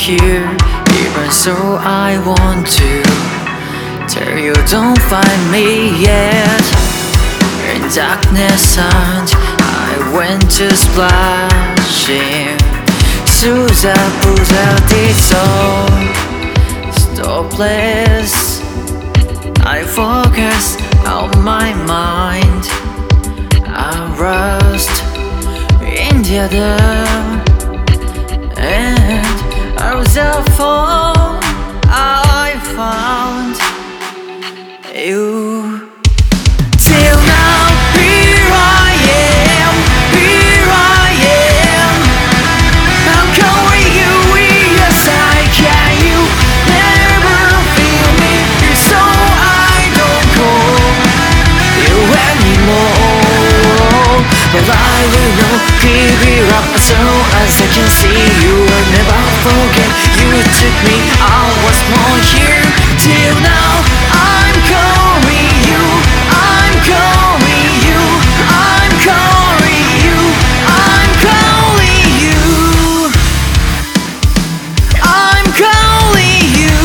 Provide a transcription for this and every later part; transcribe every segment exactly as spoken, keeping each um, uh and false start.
here, even so I want to tell you don't find me yet. In darkness and I went to splashing Suza Buddha did so stopless. I focus on my mind, I rust in the other. And I was a fall, I found you. Till now, here I am, here I am. I'm calling you, yes I can. You never feel me, so I don't call you anymore. But I will not give you up as long as I can see you. I'll never forget you took me. I was born here. Till now I'm calling you, I'm calling you, I'm calling you, I'm calling you, I'm calling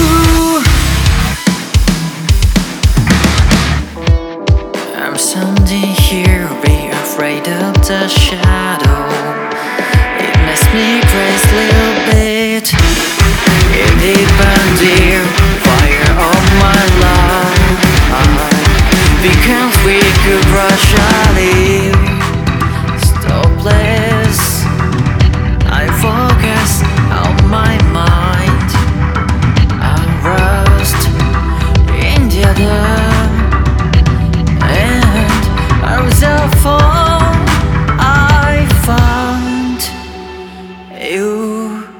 you. I'm standing here, be afraid of the shadow. It makes me crazy a little bit. It depends here, fire on my life. Because we could rush a leave. Stopless, I focus on my mind, I rust in the other. And I was a fall, I found you.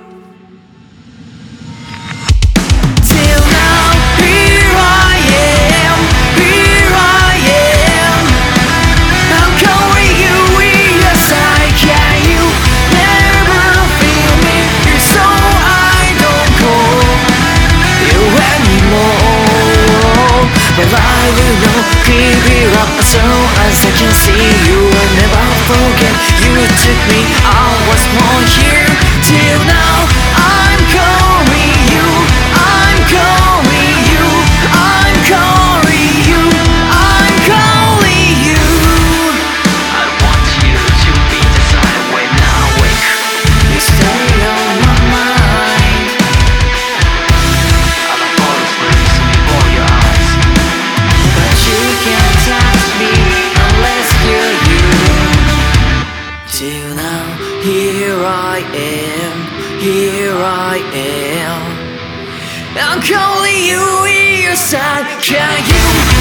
Till now, here I am, here I am. I'm calling you, yes I can. You never feel me, so I don't call you anymore. But I will not give you up as long as I can see you. I'll never forget you took me. I was born here. Till now I'm calling you, I'm calling you, I'm calling you, I'm calling you. I want you to be the sign when I wake. You stay on my mind. I'm a false face before your eyes, but you can't touch me unless you're you. Till now, here I am, here I am. I'm calling you, yes I can. You